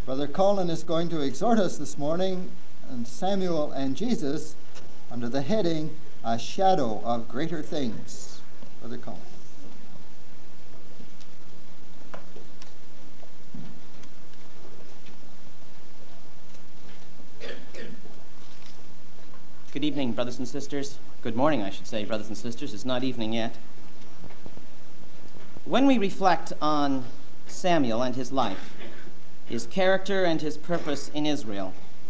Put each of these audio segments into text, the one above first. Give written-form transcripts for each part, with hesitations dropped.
Brother Colin is going to exhort us this morning on Samuel and Jesus under the heading, A Shadow of Greater Things. Brother Colin. Good evening, brothers and sisters. Good morning, I should say, brothers and sisters. It's not evening yet. When we reflect on Samuel and his life, his character and his purpose in Israel,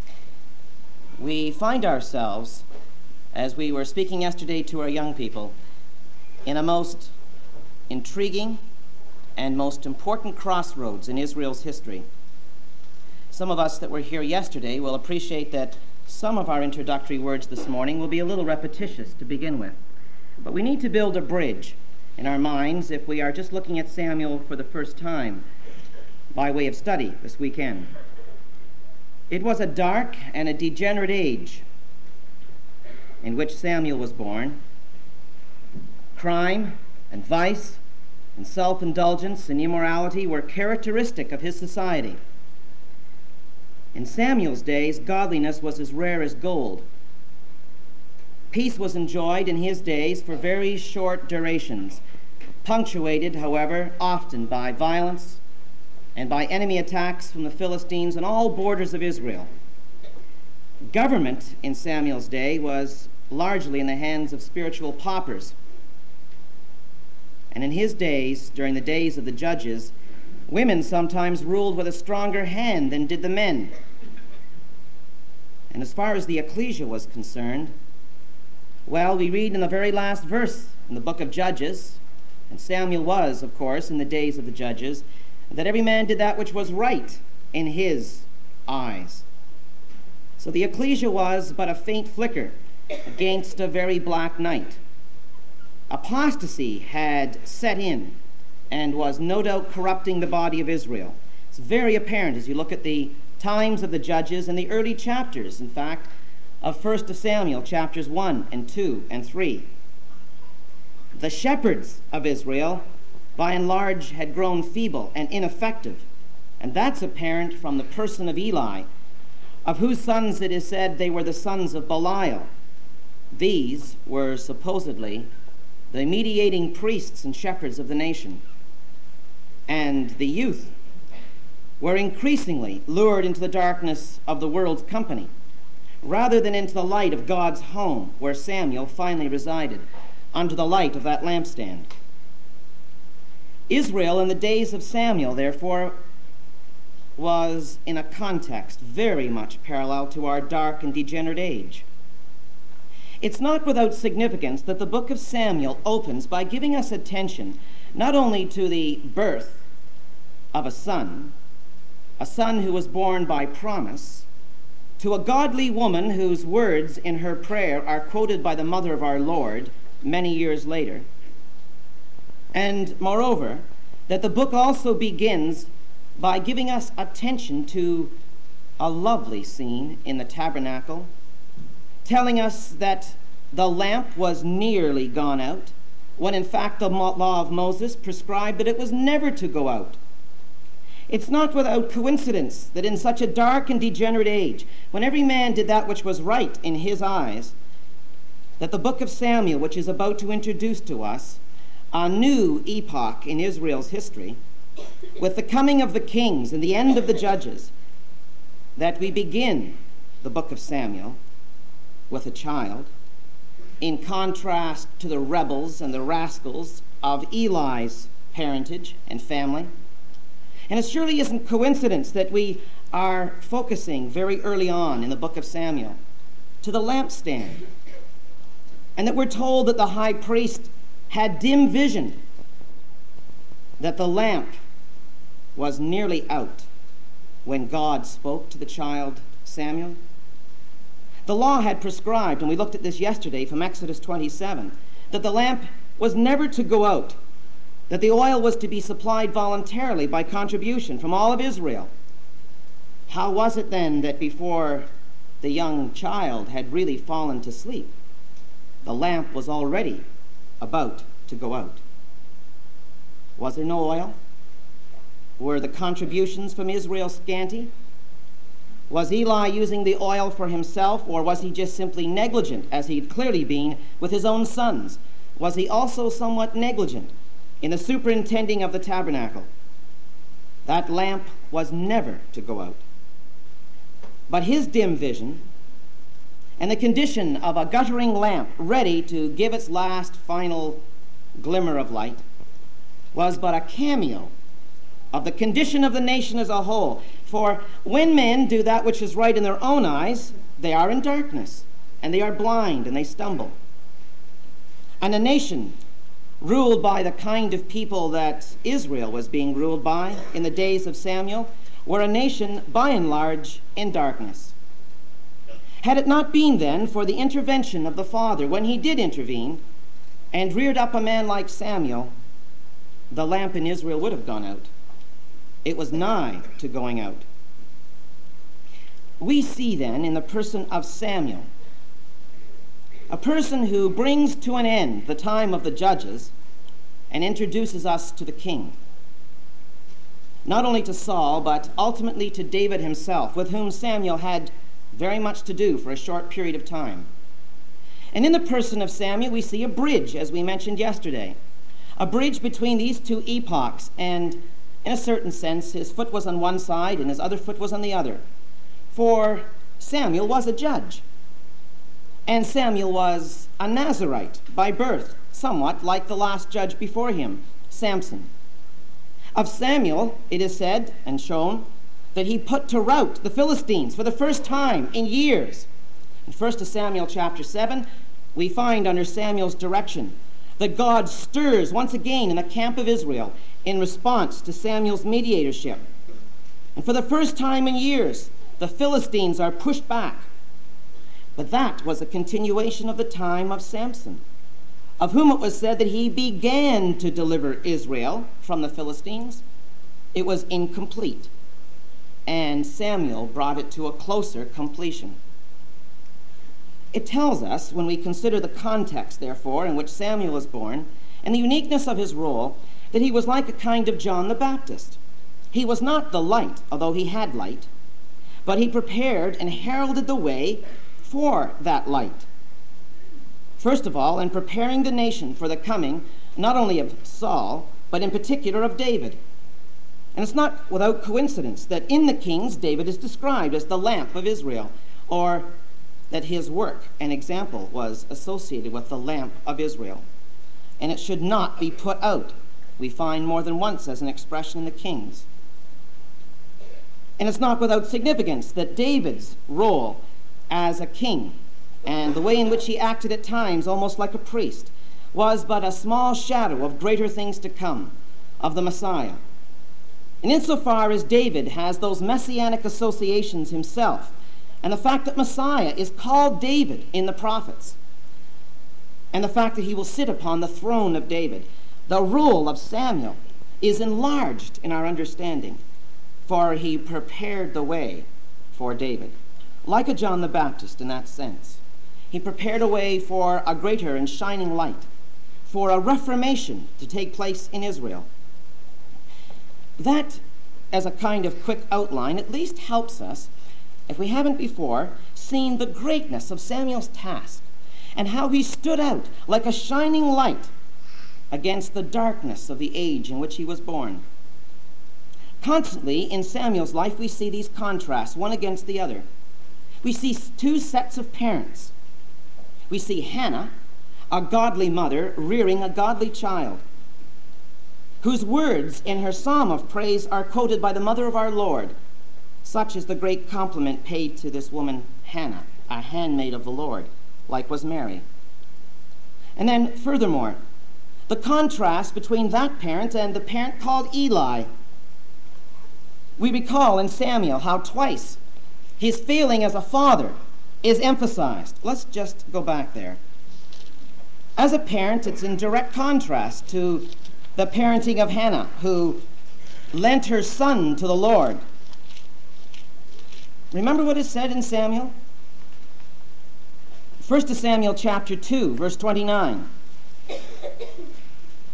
we find ourselves, as we were speaking yesterday to our young people, in a most intriguing and most important crossroads in Israel's history. Some of us that were here yesterday will appreciate that some of our introductory words this morning will be a little repetitious to begin with. But we need to build a bridge in our minds if we are just looking at Samuel for the first time by way of study this weekend. It was a dark and a degenerate age in which Samuel was born. Crime and vice and self-indulgence and immorality were characteristic of his society. In Samuel's days, godliness was as rare as gold. Peace was enjoyed in his days for very short durations, punctuated, however, often by violence and by enemy attacks from the Philistines on all borders of Israel. Government in Samuel's day was largely in the hands of spiritual paupers. And in his days, during the days of the judges, women sometimes ruled with a stronger hand than did the men. And as far as the ecclesia was concerned, well, we read in the very last verse in the book of Judges, and Samuel was, of course, in the days of the judges, that every man did that which was right in his eyes. So the ecclesia was but a faint flicker against a very black night. Apostasy had set in and was no doubt corrupting the body of Israel. It's very apparent as you look at the times of the judges and the early chapters, in fact, of 1 Samuel, chapters 1 and 2 and 3. The shepherds of Israel, by and large, had grown feeble and ineffective, and that's apparent from the person of Eli, of whose sons it is said they were the sons of Belial. These were supposedly the mediating priests and shepherds of the nation. And the youth were increasingly lured into the darkness of the world's company, rather than into the light of God's home, where Samuel finally resided, under the light of that lampstand. Israel in the days of Samuel, therefore, was in a context very much parallel to our dark and degenerate age. It's not without significance that the book of Samuel opens by giving us attention not only to the birth of a son who was born by promise, to a godly woman whose words in her prayer are quoted by the mother of our Lord many years later, and moreover, that the book also begins by giving us attention to a lovely scene in the tabernacle, telling us that the lamp was nearly gone out, when in fact the law of Moses prescribed that it was never to go out. It's not without coincidence that in such a dark and degenerate age, when every man did that which was right in his eyes, that the book of Samuel, which is about to introduce to us a new epoch in Israel's history, with the coming of the kings and the end of the judges, that we begin the book of Samuel with a child, in contrast to the rebels and the rascals of Eli's parentage and family. And it surely isn't coincidence that we are focusing very early on in the book of Samuel to the lampstand, and that we're told that the high priest had dim vision, that the lamp was nearly out when God spoke to the child Samuel. The law had prescribed, and we looked at this yesterday from Exodus 27, that the lamp was never to go out, that the oil was to be supplied voluntarily by contribution from all of Israel. How was it then that before the young child had really fallen to sleep, the lamp was already about to go out? Was there no oil? Were the contributions from Israel scanty? Was Eli using the oil for himself, or was he just simply negligent, as he'd clearly been with his own sons? Was he also somewhat negligent in the superintending of the tabernacle? That lamp was never to go out. But his dim vision and the condition of a guttering lamp ready to give its last final glimmer of light was but a cameo of the condition of the nation as a whole. For when men do that which is right in their own eyes, they are in darkness, and they are blind, and they stumble. And a nation ruled by the kind of people that Israel was being ruled by in the days of Samuel were a nation, by and large, in darkness. Had it not been then for the intervention of the Father, when he did intervene and reared up a man like Samuel, the lamp in Israel would have gone out. It was nigh to going out. We see then in the person of Samuel a person who brings to an end the time of the judges and introduces us to the king. Not only to Saul, but ultimately to David himself, with whom Samuel had very much to do for a short period of time. And in the person of Samuel, we see a bridge, as we mentioned yesterday, a bridge between these two epochs, and in a certain sense, his foot was on one side and his other foot was on the other. For Samuel was a judge, and Samuel was a Nazirite by birth, somewhat like the last judge before him, Samson. Of Samuel, it is said and shown that he put to rout the Philistines for the first time in years. In 1 Samuel chapter 7, we find under Samuel's direction that God stirs once again in the camp of Israel in response to Samuel's mediatorship. And for the first time in years, the Philistines are pushed back. But that was a continuation of the time of Samson, of whom it was said that he began to deliver Israel from the Philistines. It was incomplete, and Samuel brought it to a closer completion. It tells us, when we consider the context, therefore, in which Samuel was born, and the uniqueness of his role, that he was like a kind of John the Baptist. He was not the light, although he had light, but he prepared and heralded the way for that light. First of all, in preparing the nation for the coming, not only of Saul, but in particular of David. And it's not without coincidence that in the Kings, David is described as the lamp of Israel, or that his work and example was associated with the lamp of Israel. And it should not be put out, we find more than once as an expression in the Kings. And it's not without significance that David's role as a king, and the way in which he acted at times almost like a priest, was but a small shadow of greater things to come, of the Messiah. And insofar as David has those messianic associations himself, and the fact that Messiah is called David in the prophets, and the fact that he will sit upon the throne of David, the rule of Samuel is enlarged in our understanding, for he prepared the way for David, like a John the Baptist in that sense. He prepared a way for a greater and shining light, for a reformation to take place in Israel. That, as a kind of quick outline, at least helps us, if we haven't before, seen the greatness of Samuel's task and how he stood out like a shining light against the darkness of the age in which he was born. Constantly in Samuel's life, we see these contrasts, one against the other. We see two sets of parents. We see Hannah, a godly mother, rearing a godly child, whose words in her psalm of praise are quoted by the mother of our Lord. Such is the great compliment paid to this woman, Hannah, a handmaid of the Lord, like was Mary. And then, furthermore, the contrast between that parent and the parent called Eli. We recall in Samuel how twice his failing as a father is emphasized. Let's just go back there. As a parent, it's in direct contrast to the parenting of Hannah, who lent her son to the Lord. Remember what is said in Samuel? 1 Samuel chapter 2, verse 29.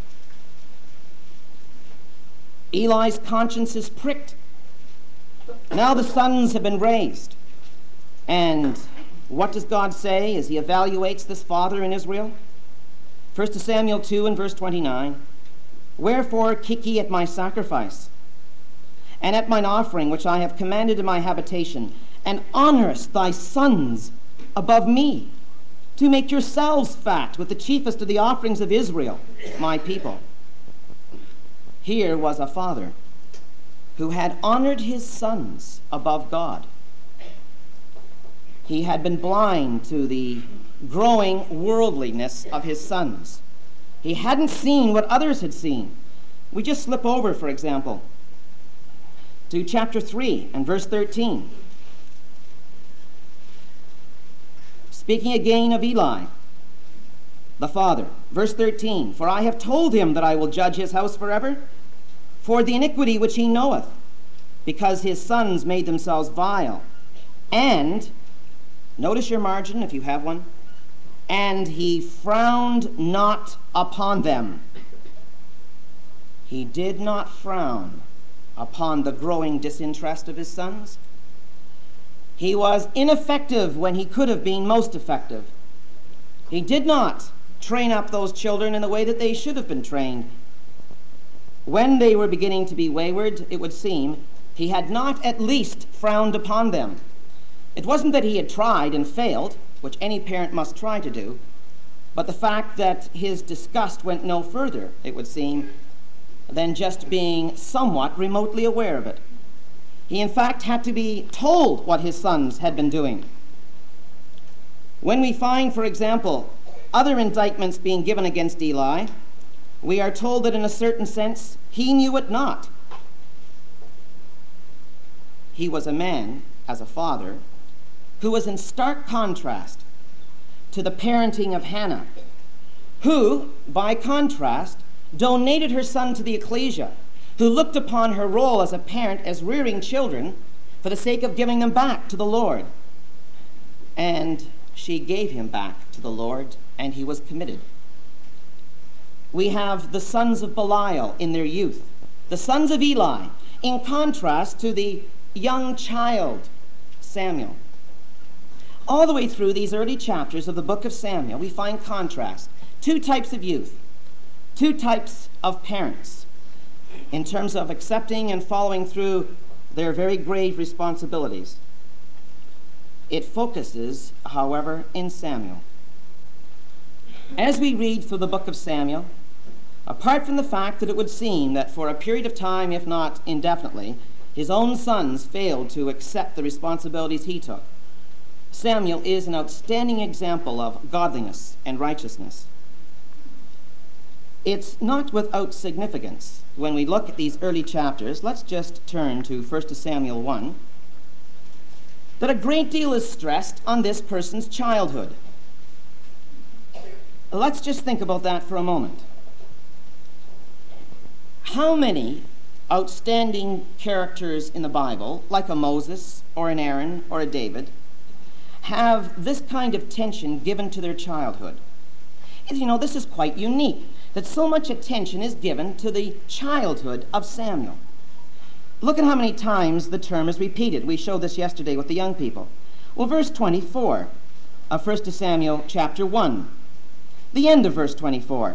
Eli's conscience is pricked Now the sons have been raised. And what does God say as he evaluates this father in Israel? 1 Samuel 2 and verse 29. Wherefore kick ye at my sacrifice, and at mine offering which I have commanded in my habitation, and honorest thy sons above me, to make yourselves fat with the chiefest of the offerings of Israel, my people. Here was a father who had honored his sons above God. He had been blind to the growing worldliness of his sons. He hadn't seen what others had seen. We just slip over, for example, to chapter 3 and verse 13. Speaking again of Eli, the father, verse 13, for I have told him that I will judge his house forever, for the iniquity which he knoweth, because his sons made themselves vile. And, notice your margin if you have one, and he frowned not upon them. He did not frown upon the growing disinterest of his sons. He was ineffective when he could have been most effective. He did not train up those children in the way that they should have been trained. When they were beginning to be wayward, it would seem, he had not at least frowned upon them. It wasn't that he had tried and failed, which any parent must try to do, but the fact that his disgust went no further, it would seem, than just being somewhat remotely aware of it. He, in fact, had to be told what his sons had been doing. When we find, for example, other indictments being given against Eli, we are told that in a certain sense, he knew it not. He was a man, as a father, who was in stark contrast to the parenting of Hannah, who, by contrast, donated her son to the ecclesia, who looked upon her role as a parent as rearing children for the sake of giving them back to the Lord. And she gave him back to the Lord, and he was committed. We have the sons of Belial in their youth, the sons of Eli, in contrast to the young child, Samuel. All the way through these early chapters of the book of Samuel, we find contrast. Two types of youth, two types of parents, in terms of accepting and following through their very grave responsibilities. It focuses, however, in Samuel. As we read through the book of Samuel, apart from the fact that it would seem that for a period of time, if not indefinitely, his own sons failed to accept the responsibilities he took, Samuel is an outstanding example of godliness and righteousness. It's not without significance when we look at these early chapters. Let's just turn to 1 Samuel 1, that a great deal is stressed on this person's childhood. Let's just think about that for a moment. How many outstanding characters in the Bible, like a Moses or an Aaron or a David, have this kind of attention given to their childhood? And, you know, this is quite unique, that so much attention is given to the childhood of Samuel. Look at how many times the term is repeated. We showed this yesterday with the young people. Well, verse 24 of 1 Samuel chapter 1, the end of verse 24.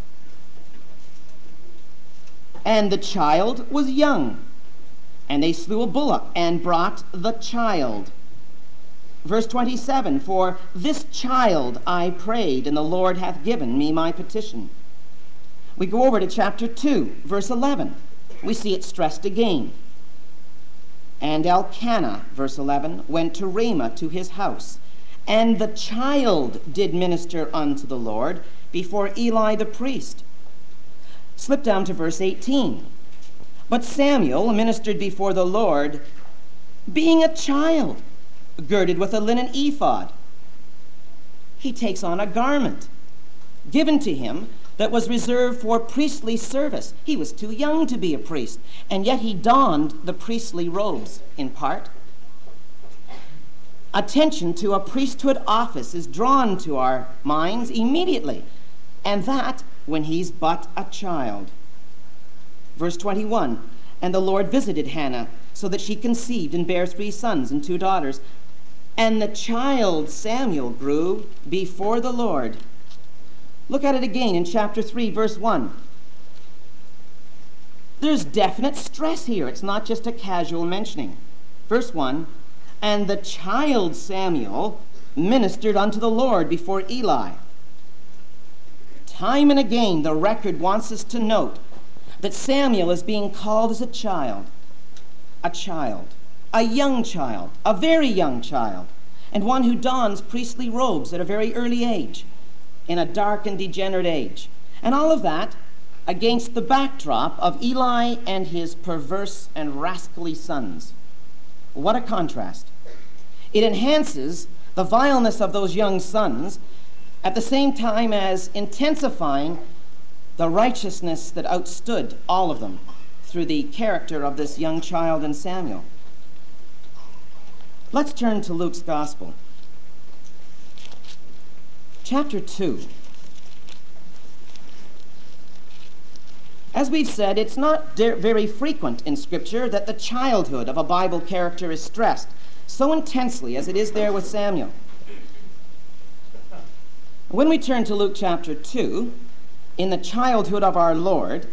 And the child was young, and they slew a bullock and brought the child. Verse 27, for this child I prayed, and the Lord hath given me my petition. We go over to chapter 2, verse 11. We see it stressed again. And Elkanah, verse 11, went to Ramah to his house, and the child did minister unto the Lord before Eli the priest. Slip down to verse 18. But Samuel ministered before the Lord, being a child, girded with a linen ephod. He takes on a garment given to him that was reserved for priestly service. He was too young to be a priest, and yet he donned the priestly robes in part. Attention to a priesthood office is drawn to our minds immediately, and that when he's but a child. Verse 21, and the Lord visited Hannah so that she conceived and bare 3 sons and 2 daughters. And the child Samuel grew before the Lord. Look at it again in chapter 3, verse 1. There's definite stress here. It's not just a casual mentioning. Verse 1, and the child Samuel ministered unto the Lord before Eli. Time and again, the record wants us to note that Samuel is being called as a child, a young child, a very young child, and one who dons priestly robes at a very early age, in a dark and degenerate age. And all of that against the backdrop of Eli and his perverse and rascally sons. What a contrast. It enhances the vileness of those young sons at the same time as intensifying the righteousness that outstood all of them through the character of this young child in Samuel. Let's turn to Luke's Gospel. Chapter 2. As we've said, it's not very frequent in Scripture that the childhood of a Bible character is stressed so intensely as it is there with Samuel. When we turn to Luke chapter 2, in the childhood of our Lord,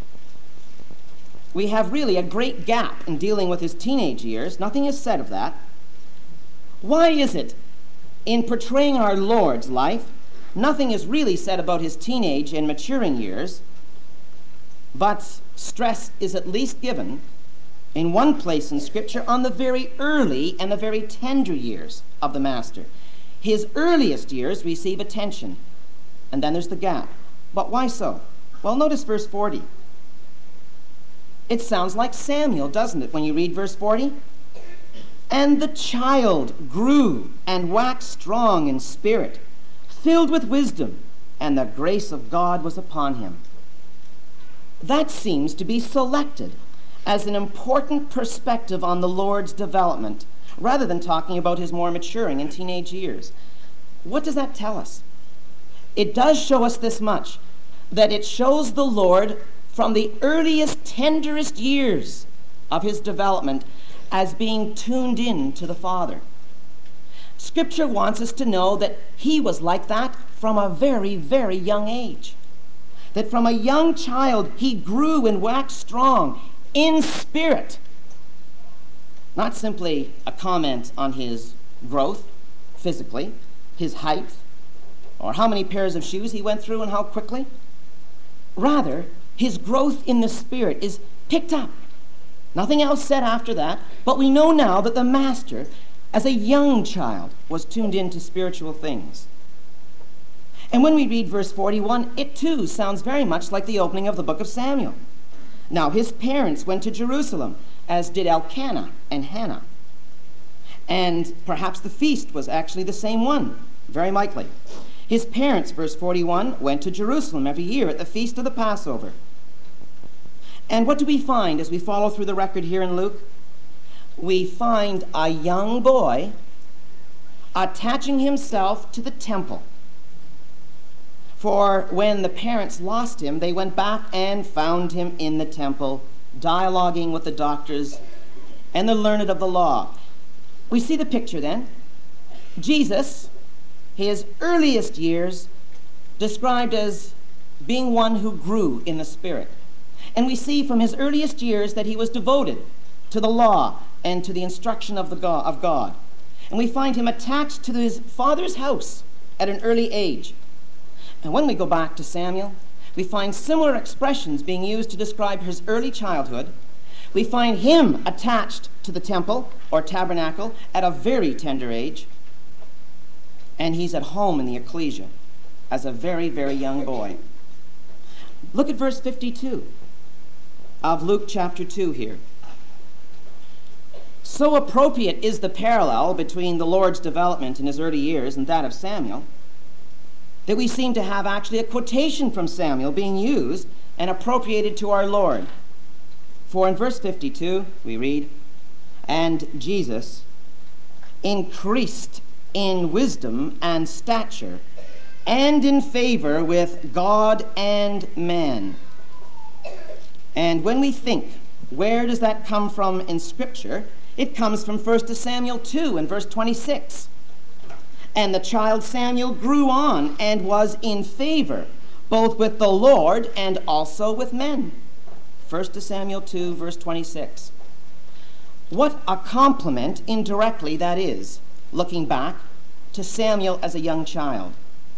we have really a great gap in dealing with his teenage years. Nothing is said of that. Why is it in portraying our Lord's life, nothing is really said about his teenage and maturing years, but stress is at least given in one place in Scripture on the very early and the very tender years of the Master? His earliest years receive attention, and then there's the gap. But why so? Well, notice verse 40. It sounds like Samuel, doesn't it, when you read verse 40? And the child grew and waxed strong in spirit, filled with wisdom, and the grace of God was upon him. That seems to be selected as an important perspective on the Lord's development, rather than talking about his more maturing and teenage years. What does that tell us? It does show us this much, that it shows the Lord from the earliest, tenderest years of his development as being tuned in to the Father. Scripture wants us to know that he was like that from a very, very young age. That from a young child he grew and waxed strong in spirit. Not simply a comment on his growth physically, his height, or how many pairs of shoes he went through and how quickly. Rather, his growth in the Spirit is picked up. Nothing else said after that, but we know now that the Master, as a young child, was tuned into spiritual things. And when we read verse 41, it too sounds very much like the opening of the book of Samuel. Now his parents went to Jerusalem, as did Elkanah and Hannah. And perhaps the feast was actually the same one, very likely. His parents, verse 41, went to Jerusalem every year at the feast of the Passover. And what do we find as we follow through the record here in Luke? We find a young boy attaching himself to the temple. For when the parents lost him, they went back and found him in the temple, dialoguing with the doctors and the learned of the law. We see the picture then. Jesus, his earliest years, described as being one who grew in the Spirit. And we see from his earliest years that he was devoted to the law and to the instruction of God. And we find him attached to his father's house at an early age. And when we go back to Samuel, we find similar expressions being used to describe his early childhood. We find him attached to the temple or tabernacle at a very tender age. And he's at home in the ecclesia as a very, very young boy. Look at verse 52 of Luke chapter 2 here. So appropriate is the parallel between the Lord's development in his early years and that of Samuel that we seem to have actually a quotation from Samuel being used and appropriated to our Lord. For in verse 52 we read, and Jesus increased in wisdom and stature and in favor with God and man. And when we think Where does that come from in Scripture? It comes from 1 Samuel 2 and verse 26. And the child Samuel grew on and was in favor, both with the Lord and also with men. 1 Samuel 2, verse 26. What a compliment indirectly that is, looking back to Samuel as a young child.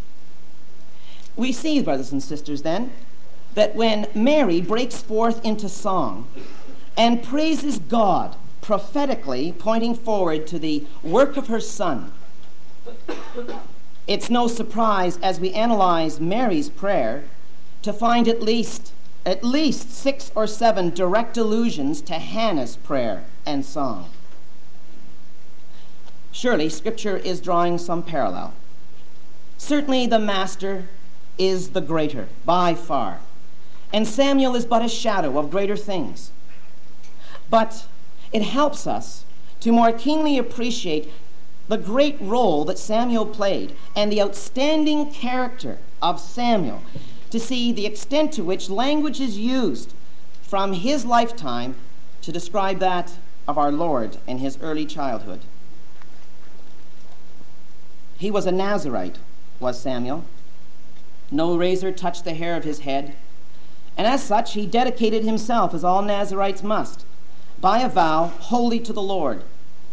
We see, brothers and sisters, then, that when Mary breaks forth into song and praises God, prophetically pointing forward to the work of her Son, it's no surprise as we analyze Mary's prayer to find at least 6 or 7 direct allusions to Hannah's prayer and song. Surely Scripture is drawing some parallel. Certainly the Master is the greater, by far, and Samuel is but a shadow of greater things. But it helps us to more keenly appreciate the great role that Samuel played and the outstanding character of Samuel, to see the extent to which language is used from his lifetime to describe that of our Lord in his early childhood. He was a Nazirite, was Samuel. No razor touched the hair of his head, and as such he dedicated himself, as all Nazirites must, by a vow wholly to the Lord.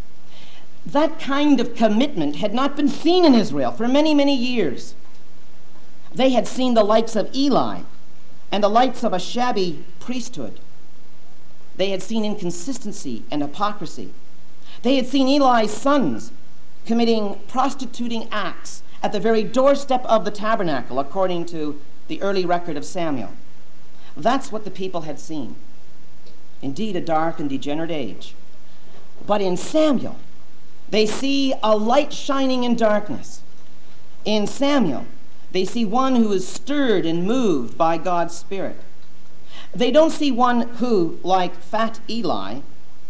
That kind of commitment had not been seen in Israel for many, many years. They had seen the likes of Eli and the likes of a shabby priesthood. They had seen inconsistency and hypocrisy. They had seen Eli's sons committing prostituting acts at the very doorstep of the tabernacle, according to the early record of Samuel. That's what the people had seen. Indeed, a dark and degenerate age. But in Samuel, they see a light shining in darkness. In Samuel, they see one who is stirred and moved by God's Spirit. They don't see one who, like fat Eli,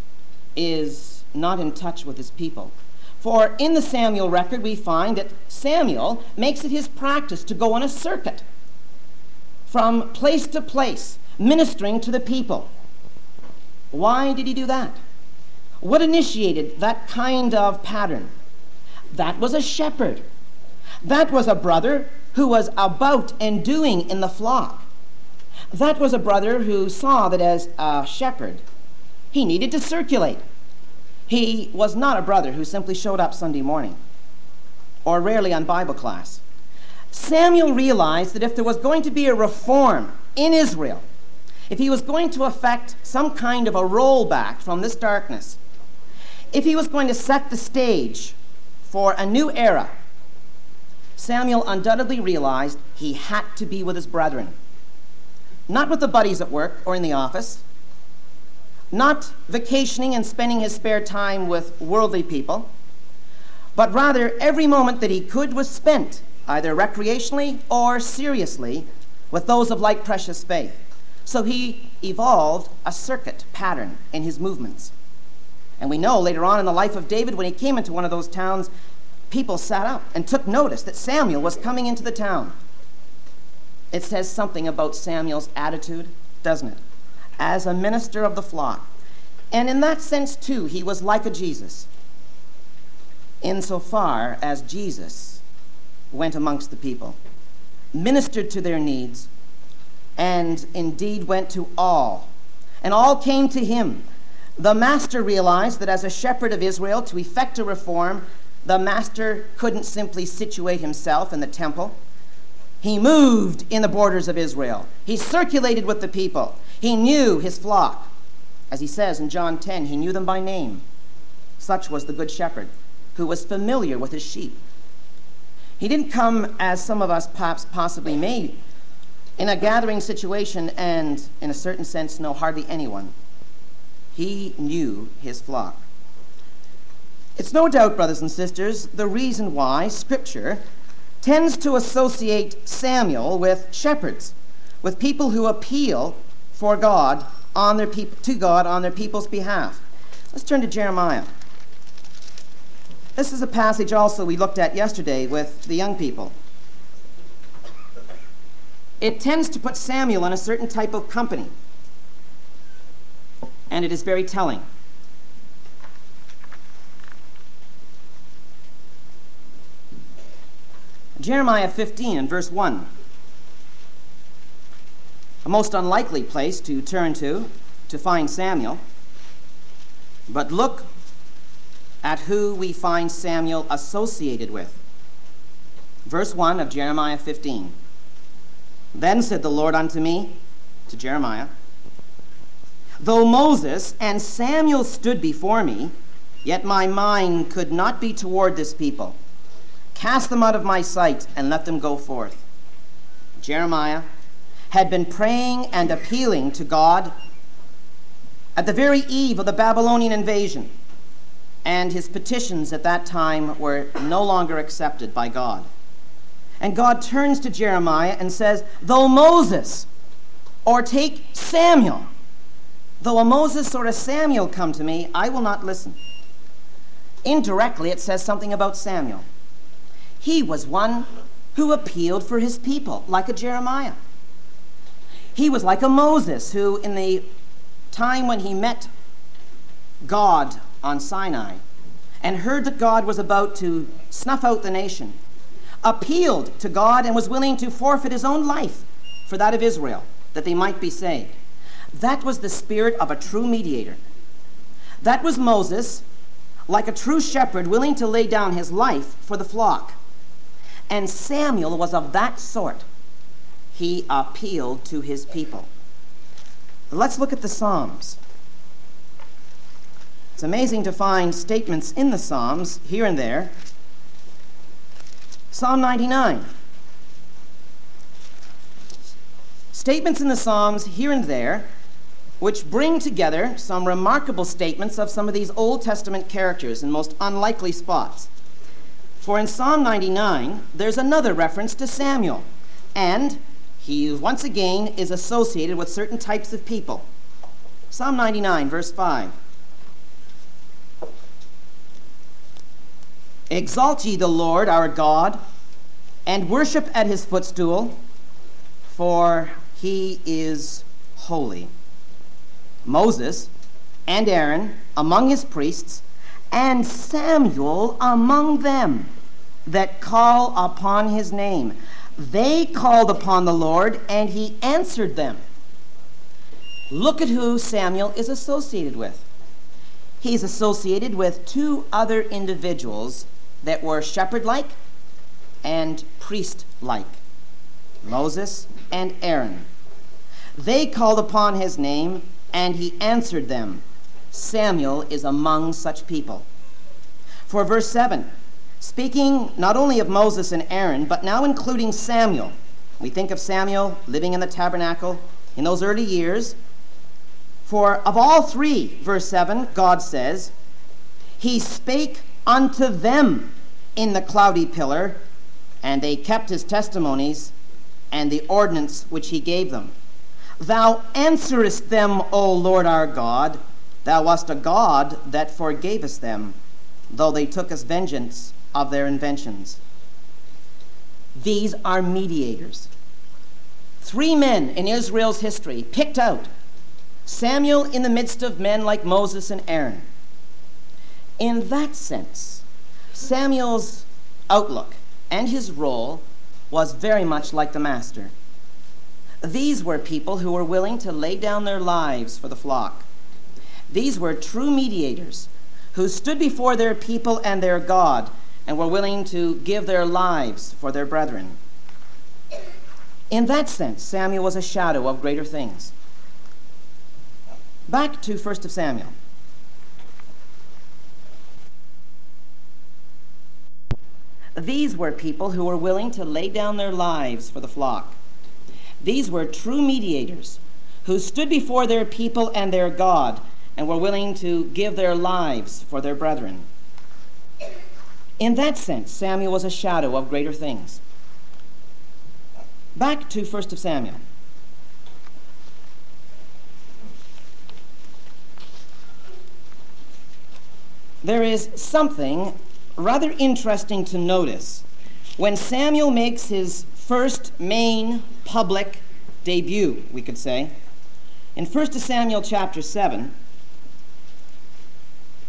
is not in touch with his people. For in the Samuel record, we find that Samuel makes it his practice to go on a circuit from place to place, ministering to the people. Why did he do that? What initiated that kind of pattern? That was a shepherd. That was a brother who was about and doing in the flock. That was a brother who saw that as a shepherd, he needed to circulate. He was not a brother who simply showed up Sunday morning, or rarely on Bible class. Samuel realized that if there was going to be a reform in Israel, if he was going to effect some kind of a rollback from this darkness, if he was going to set the stage for a new era, Samuel undoubtedly realized he had to be with his brethren. Not with the buddies at work or in the office, not vacationing and spending his spare time with worldly people, but rather every moment that he could was spent, either recreationally or seriously, with those of like precious faith. So he evolved a circuit pattern in his movements. And we know later on in the life of David, when he came into one of those towns, people sat up and took notice that Samuel was coming into the town. It says something about Samuel's attitude, doesn't it? As a minister of the flock. And in that sense, too, he was like a Jesus, insofar as Jesus went amongst the people, ministered to their needs, and indeed went to all. And all came to him. The master realized that as a shepherd of Israel, to effect a reform, the master couldn't simply situate himself in the temple. He moved in the borders of Israel. He circulated with the people. He knew his flock. As he says in John 10, he knew them by name. Such was the good shepherd, who was familiar with his sheep. He didn't come, as some of us perhaps possibly may, in a gathering situation and, in a certain sense, know hardly anyone. He knew his flock. It's no doubt, brothers and sisters, the reason why Scripture tends to associate Samuel with shepherds, with people who appeal for God on their to God on their people's behalf. Let's turn to Jeremiah. This is a passage also we looked at yesterday with the young people. It tends to put Samuel in a certain type of company. and it is very telling. Jeremiah 15 and verse 1. A most unlikely place to turn to find Samuel. But look at who we find Samuel associated with. Verse 1 of Jeremiah 15. Then said the Lord unto me, to Jeremiah, though Moses and Samuel stood before me, yet my mind could not be toward this people. Cast them out of my sight and let them go forth. Jeremiah had been praying and appealing to God at the very eve of the Babylonian invasion, and his petitions at that time were no longer accepted by God. And God turns to Jeremiah and says, though Moses, or take Samuel, though a Moses or a Samuel come to me, I will not listen. Indirectly, it says something about Samuel. He was one who appealed for his people, like a Jeremiah. He was like a Moses who, in the time when he met God on Sinai and heard that God was about to snuff out the nation, appealed to God and was willing to forfeit his own life for that of Israel, that they might be saved. That was the spirit of a true mediator. That was Moses, like a true shepherd, willing to lay down his life for the flock. And Samuel was of that sort. He appealed to his people. Let's look at the Psalms. It's amazing to find statements in the Psalms here and there. Psalm 99. Statements in the Psalms here and there which bring together some remarkable statements of some of these Old Testament characters in most unlikely spots. For in Psalm 99, there's another reference to Samuel, and he once again is associated with certain types of people. Psalm 99, verse 5. Exalt ye the Lord our God, and worship at his footstool, for he is holy. Moses and Aaron among his priests, and Samuel among them that call upon his name. They called upon the Lord, and he answered them. Look at who Samuel is associated with. He's associated with two other individuals that were shepherd-like and priest-like, Moses and Aaron. They called upon his name, and he answered them. Samuel is among such people. For verse 7, speaking not only of Moses and Aaron, but now including Samuel. We think of Samuel living in the tabernacle in those early years. For of all three, verse 7, God says, he spake unto them in the cloudy pillar, and they kept his testimonies and the ordinance which he gave them. Thou answerest them, O Lord our God. Thou wast a God that forgavest them, though they took us vengeance of their inventions. These are mediators. Three men in Israel's history picked out. Samuel in the midst of men like Moses and Aaron. In that sense, Samuel's outlook and his role was very much like the master. These were people who were willing to lay down their lives for the flock. These were true mediators who stood before their people and their God and were willing to give their lives for their brethren. In that sense, Samuel was a shadow of greater things. Back to 1 Samuel. These were people who were willing to lay down their lives for the flock. These were true mediators who stood before their people and their God and were willing to give their lives for their brethren. In that sense, Samuel was a shadow of greater things. Back to 1 Samuel. There is something rather interesting to notice when Samuel makes his first main public debut, we could say. In 1 Samuel chapter 7,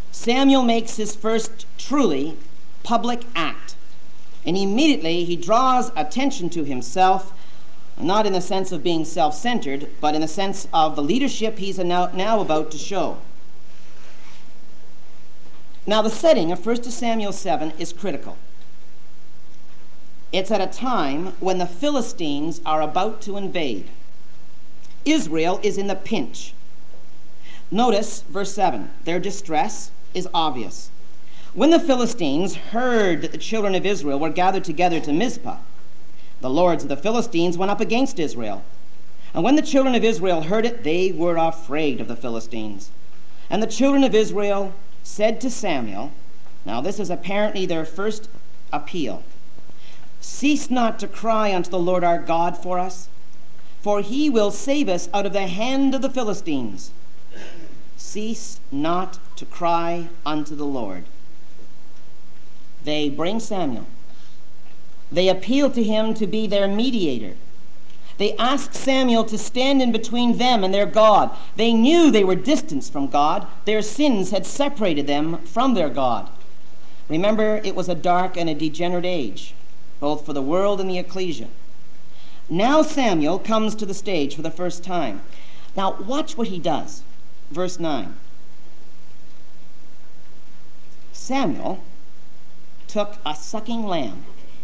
Samuel makes his first truly public act. And immediately he draws attention to himself, not in the sense of being self-centered, but in the sense of the leadership he's now about to show. Now the setting of 1 Samuel 7 is critical. It's at a time when the Philistines are about to invade. Israel is in the pinch. Notice verse 7. Their distress is obvious. When the Philistines heard that the children of Israel were gathered together to Mizpah, the lords of the Philistines went up against Israel. And when the children of Israel heard it, they were afraid of the Philistines. And the children of Israel said to Samuel, now this is apparently their first appeal, cease not to cry unto the Lord our God for us, for he will save us out of the hand of the Philistines. Cease not to cry unto the Lord. They bring Samuel. They appeal to him to be their mediator. They ask Samuel to stand in between them and their God. They knew they were distanced from God. Their sins had separated them from their God. Remember, it was a dark and a degenerate age, both for the world and the ecclesia. Now Samuel comes to the stage for the first time. Now watch what he does. Verse 9. Samuel took a sucking lamb,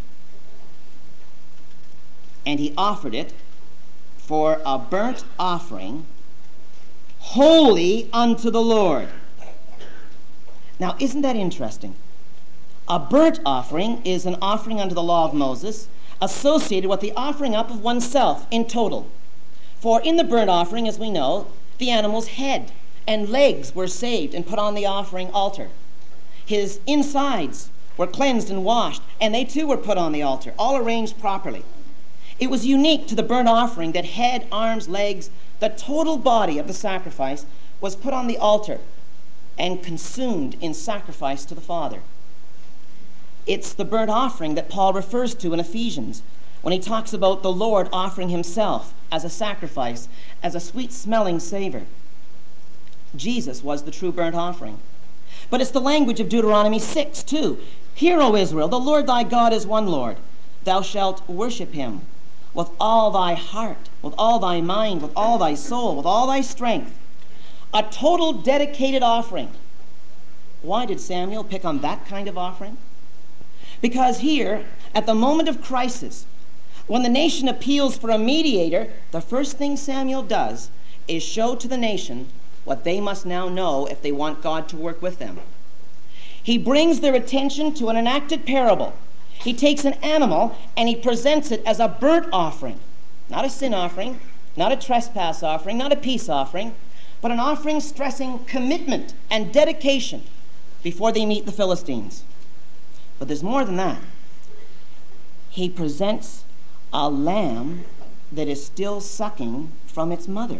and he offered it for a burnt offering, holy unto the Lord. Now, isn't that interesting? A burnt offering is an offering unto the law of Moses, associated with the offering up of oneself in total. For in the burnt offering, as we know, the animal's head and legs were saved and put on the offering altar. His insides were cleansed and washed, and they too were put on the altar, all arranged properly. It was unique to the burnt offering that head, arms, legs, the total body of the sacrifice was put on the altar and consumed in sacrifice to the Father. It's the burnt offering that Paul refers to in Ephesians when he talks about the Lord offering himself as a sacrifice, as a sweet-smelling savor. Jesus was the true burnt offering. But it's the language of Deuteronomy 6 too. Hear, O Israel, the Lord thy God is one Lord. Thou shalt worship him with all thy heart, with all thy mind, with all thy soul, with all thy strength. A total dedicated offering. Why did Samuel pick on that kind of offering? Because here, at the moment of crisis, when the nation appeals for a mediator, the first thing Samuel does is show to the nation what they must now know if they want God to work with them. He brings their attention to an enacted parable. He takes an animal and he presents it as a burnt offering. Not a sin offering, not a trespass offering, not a peace offering, but an offering stressing commitment and dedication before they meet the Philistines. But there's more than that. He presents a lamb that is still sucking from its mother.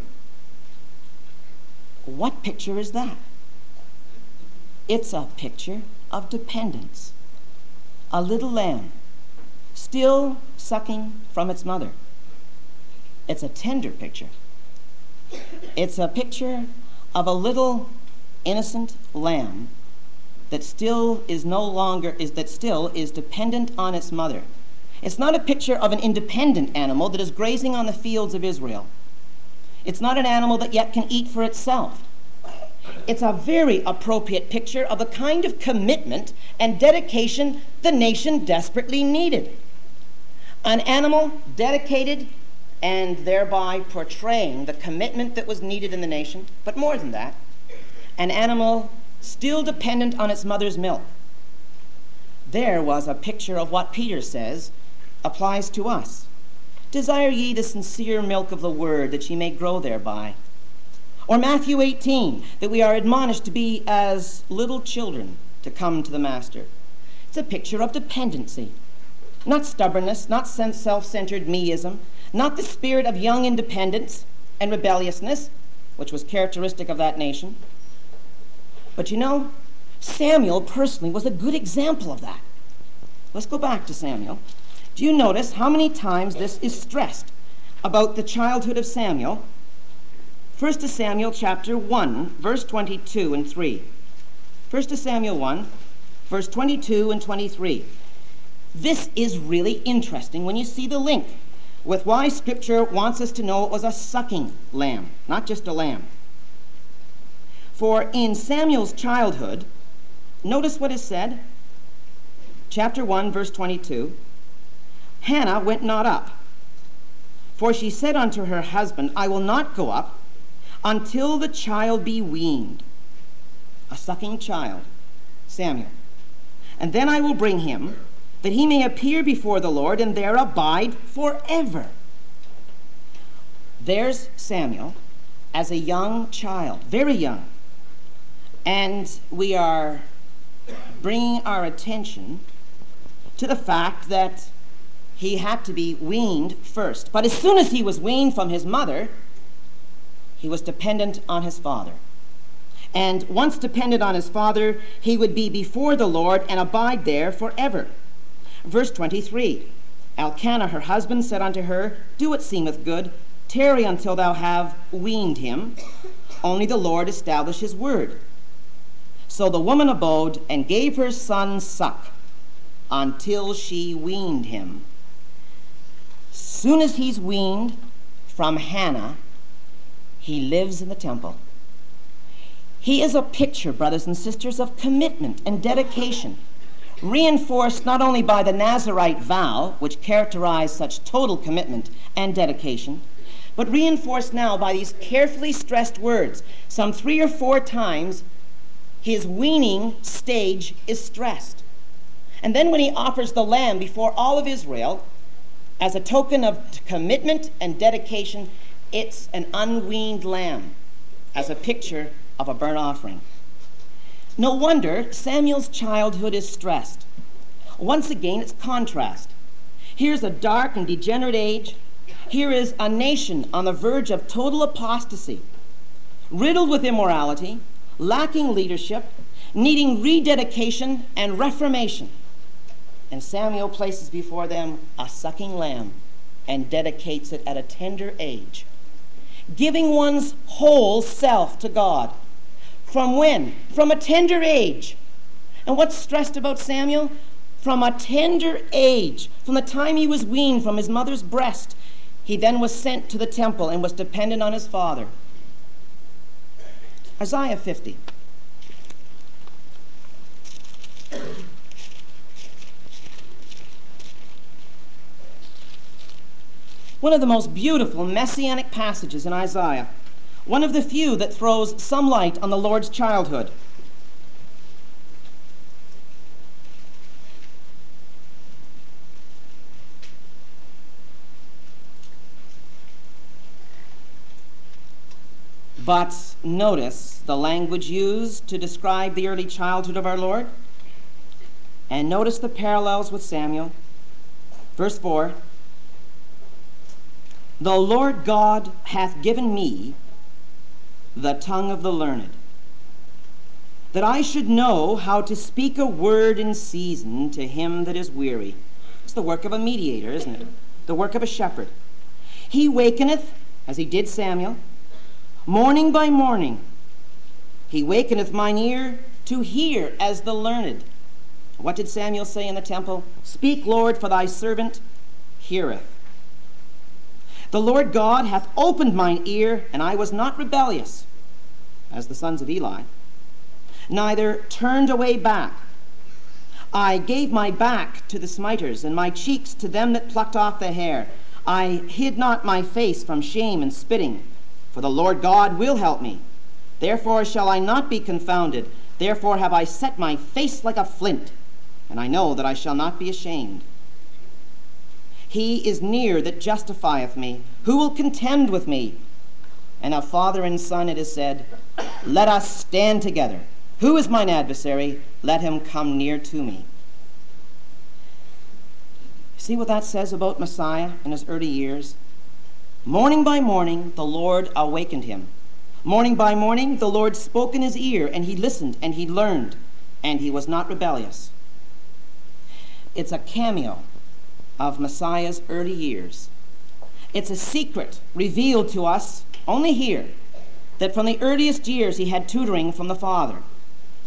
What picture is that? It's a picture of dependence. A little lamb, still sucking from its mother. It's a tender picture. It's a picture of a little innocent lamb that still is dependent on its mother. It's not a picture of an independent animal that is grazing on the fields of Israel. It's not an animal that yet can eat for itself. It's a very appropriate picture of the kind of commitment and dedication the nation desperately needed. An animal dedicated and thereby portraying the commitment that was needed in the nation, but more than that, an animal still dependent on its mother's milk. There was a picture of what Peter says applies to us. Desire ye the sincere milk of the word, that ye may grow thereby. Or Matthew 18, that we are admonished to be as little children to come to the Master. It's a picture of dependency, not stubbornness, not self-centered meism, not the spirit of young independence and rebelliousness, which was characteristic of that nation. But you know, Samuel personally was a good example of that. Let's go back to Samuel. Do you notice how many times this is stressed about the childhood of Samuel? 1 Samuel chapter 1, verse 22 and 3. 1 Samuel 1, verse 22 and 23. This is really interesting when you see the link with why Scripture wants us to know it was a sucking lamb, not just a lamb. For in Samuel's childhood, notice what is said, chapter 1, verse 22, Hannah went not up, for she said unto her husband, I will not go up until the child be weaned. A sucking child, Samuel. And then I will bring him, that he may appear before the Lord, and there abide forever. There's Samuel as a young child, very young. And we are bringing our attention to the fact that he had to be weaned first. But as soon as he was weaned from his mother, he was dependent on his father. And once dependent on his father, he would be before the Lord and abide there forever. Verse 23, Elkanah, her husband, said unto her, Do what seemeth good, tarry until thou have weaned him. Only the Lord establish his word. So the woman abode and gave her son suck until she weaned him. Soon as he's weaned from Hannah, he lives in the temple. He is a picture, brothers and sisters, of commitment and dedication, reinforced not only by the Nazirite vow, which characterized such total commitment and dedication, but reinforced now by these carefully stressed words. Some 3 or 4 times, his weaning stage is stressed. And then when he offers the lamb before all of Israel, as a token of commitment and dedication, it's an unweaned lamb, as a picture of a burnt offering. No wonder Samuel's childhood is stressed. Once again, it's contrast. Here's a dark and degenerate age. Here is a nation on the verge of total apostasy, riddled with immorality, lacking leadership, needing rededication and reformation. And Samuel places before them a sucking lamb and dedicates it at a tender age, giving one's whole self to God. From when? From a tender age. And what's stressed about Samuel? From a tender age, from the time he was weaned from his mother's breast, he then was sent to the temple and was dependent on his father. Isaiah 50. One of the most beautiful messianic passages in Isaiah, one of the few that throws some light on the Lord's childhood. But notice the language used to describe the early childhood of our Lord. And notice the parallels with Samuel. Verse 4, The Lord God hath given me the tongue of the learned, that I should know how to speak a word in season to him that is weary. It's the work of a mediator, isn't it? The work of a shepherd. He wakeneth, as he did Samuel, morning by morning. He wakeneth mine ear to hear as the learned. What did Samuel say in the temple? Speak, Lord, for thy servant heareth. The Lord God hath opened mine ear, and I was not rebellious, as the sons of Eli, neither turned away back. I gave my back to the smiters, and my cheeks to them that plucked off the hair. I hid not my face from shame and spitting, for the Lord God will help me. Therefore shall I not be confounded. Therefore have I set my face like a flint, and I know that I shall not be ashamed. He is near that justifieth me. Who will contend with me? And of father and son it is said, Let us stand together. Who is mine adversary? Let him come near to me. See what that says about Messiah in his early years? Morning by morning, the Lord awakened him. Morning by morning, the Lord spoke in his ear, and he listened, and he learned, and he was not rebellious. It's a cameo of Messiah's early years. It's a secret revealed to us only here, that from the earliest years he had tutoring from the Father.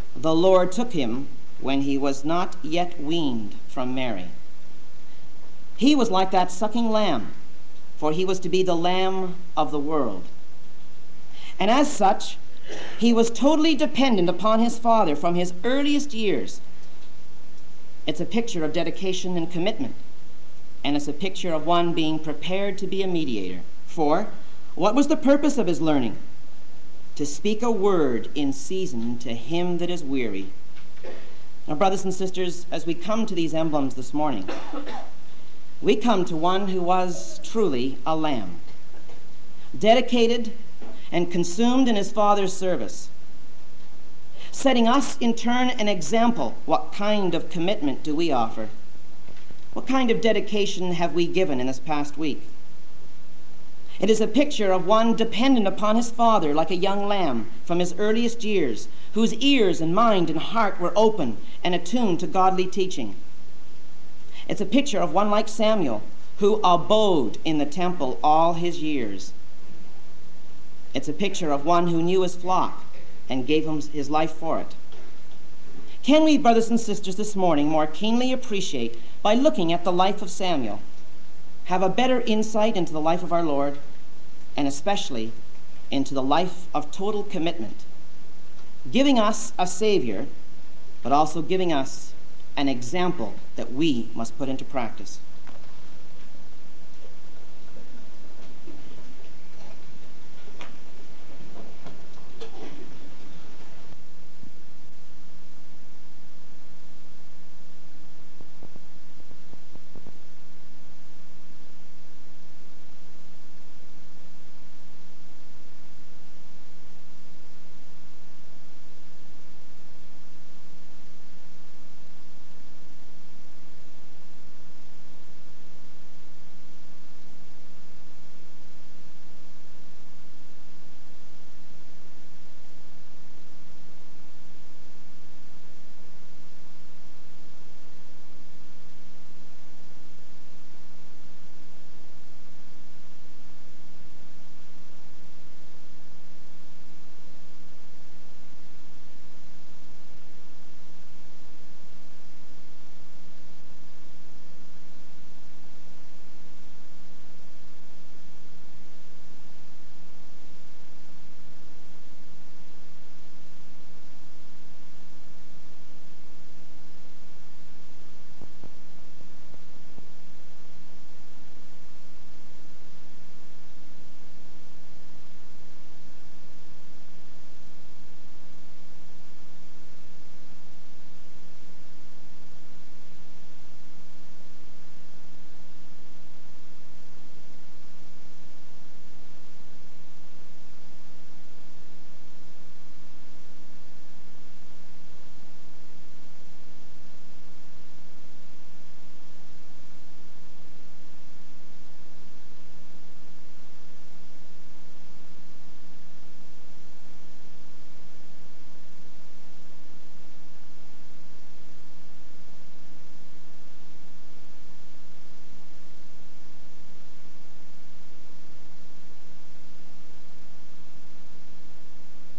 the Lord took him when he was not yet weaned from Mary. He was like that sucking lamb, for he was to be the Lamb of the world. And as such, he was totally dependent upon his Father from his earliest years. It's a picture of dedication and commitment, and it's a picture of one being prepared to be a mediator. For what was the purpose of his learning? To speak a word in season to him that is weary. Now, brothers and sisters, as we come to these emblems this morning, we come to one who was truly a lamb, dedicated and consumed in his Father's service, setting us in turn an example. What kind of commitment do we offer? What kind of dedication have we given in this past week? It is a picture of one dependent upon his Father like a young lamb from his earliest years, whose ears and mind and heart were open and attuned to godly teaching. It's a picture of one like Samuel, who abode in the temple all his years. It's a picture of one who knew his flock and gave him his life for it. Can we, brothers and sisters, this morning more keenly appreciate, by looking at the life of Samuel, have a better insight into the life of our Lord, and especially into the life of total commitment, giving us a Savior, but also giving us an example that we must put into practice?